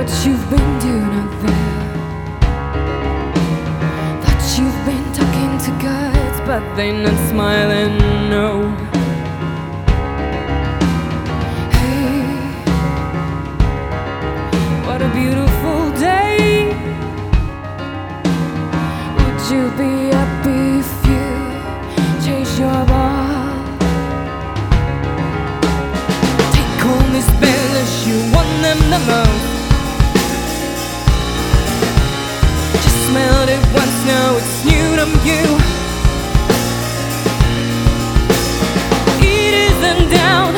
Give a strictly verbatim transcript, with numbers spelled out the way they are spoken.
what you've been doing out there. That you've been talking to guys, but they not smiling, no. Hey, what a beautiful day. Would you be happy if you chase your ball? Take home this bells, you want them the most. Just smelled it once, now it's new to you. It isn't down.